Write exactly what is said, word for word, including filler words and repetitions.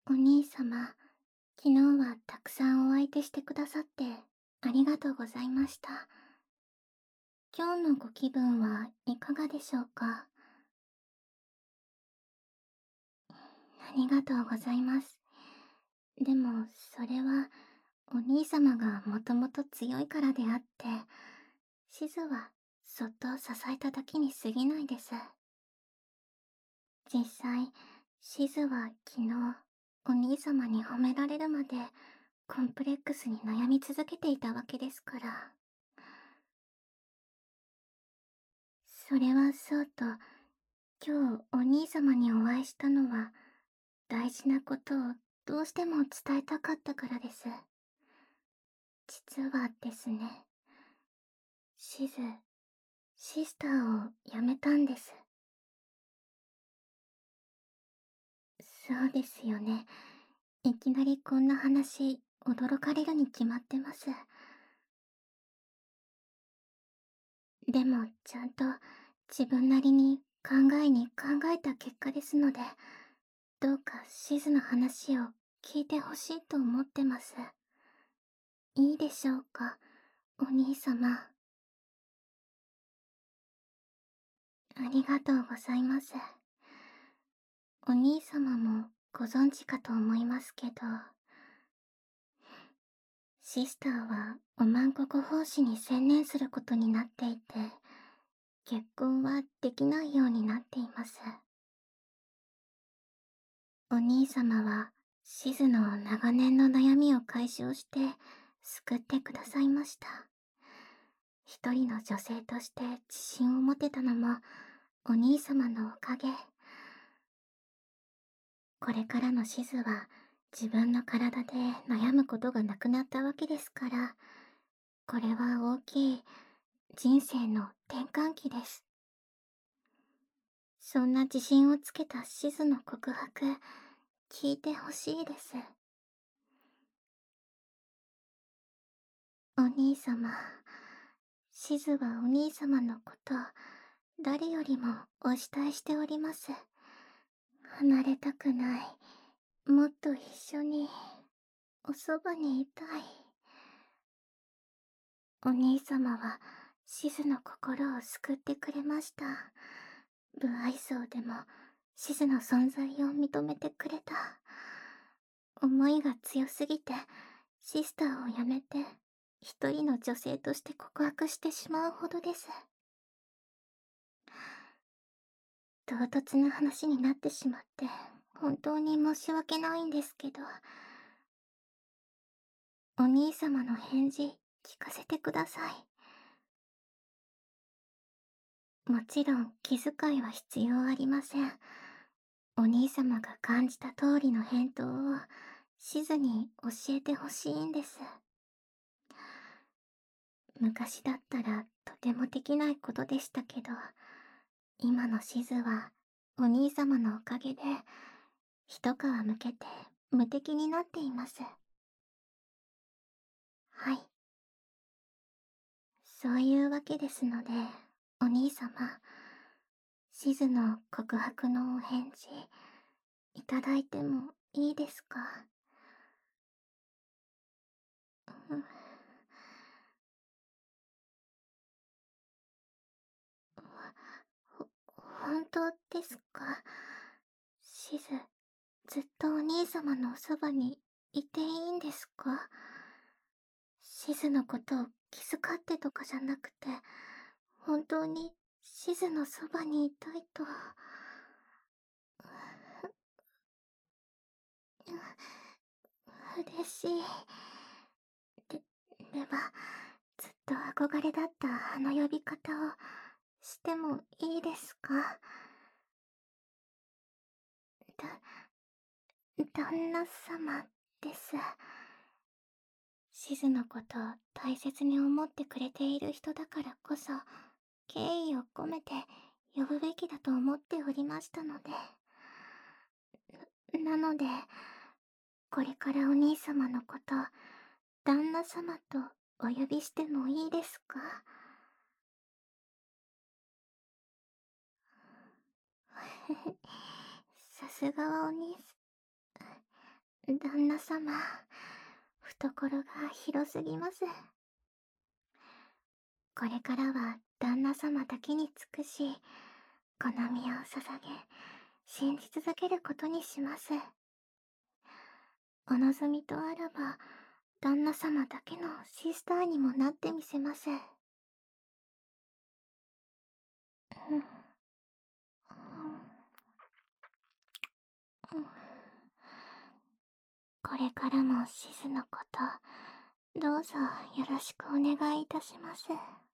お兄様、昨日はたくさんお相手してくださってありがとうございました。今日のご気分はいかがでしょうか？ありがとうございます。でも、それは、お兄様がもともと強いからであって、シズはそっと支えただけに過ぎないです。実際、シズは昨日、お兄様に褒められるまで、コンプレックスに悩み続けていたわけですから。それはそうと、今日お兄様にお会いしたのは、大事なことをどうしても伝えたかったからです。実はですね、シズ、シスターを辞めたんです。そうですよね。いきなりこんな話、驚かれるに決まってます。でも、ちゃんと自分なりに考えに考えた結果ですので、どうかシズの話を聞いてほしいと思ってます。いいでしょうか、お兄様。ありがとうございます。お兄様もご存知かと思いますけど、シスターはおまんここ奉仕に専念することになっていて、結婚はできないようになっています。お兄様はシズの長年の悩みを解消して救ってくださいました。一人の女性として自信を持てたのもお兄様のおかげ。これからのシズは自分の体で悩むことがなくなったわけですから、これは大きい人生の転換期です。そんな自信をつけたシズの告白、聞いてほしいです。お兄様、シズはお兄様のこと、誰よりもお慕いしております。離れたくない。もっと一緒に、おそばにいたい。お兄様は、シズの心を救ってくれました。不愛想でも、シズの存在を認めてくれた。思いが強すぎて、シスターを辞めて、一人の女性として告白してしまうほどです。唐突な話になってしまって、本当に申し訳ないんですけど、お兄様の返事、聞かせてください。もちろん気遣いは必要ありません。お兄様が感じた通りの返答を、しずに教えてほしいんです。昔だったらとてもできないことでしたけど、今のしずはお兄様のおかげで一皮むけて無敵になっています。はい。そういうわけですので、お兄様、しずの告白のお返事、いただいてもいいですか？うん。ほ、本当ですか？しず、ずっとお兄様のおそばにいていいんですか？しずのことを気遣ってとかじゃなくて、本当にしずのそばにいたいと。嬉しい。で、では、ずっと憧れだったあの呼び方をしてもいいですか？だ、旦那様です。しずのことを大切に思ってくれている人だからこそ、敬意を込めて呼ぶべきだと思っておりましたので。なので、これからお兄様のこと、旦那様とお呼びしてもいいですか？さすがはお兄す、 旦那様、懐が広すぎます。これからは旦那様だけに尽くし、好みを捧げ、信じ続けることにします。お望みとあらば、旦那様だけのシスターにもなってみせます。うん、うん、これからもシズのこと、どうぞよろしくお願いいたします。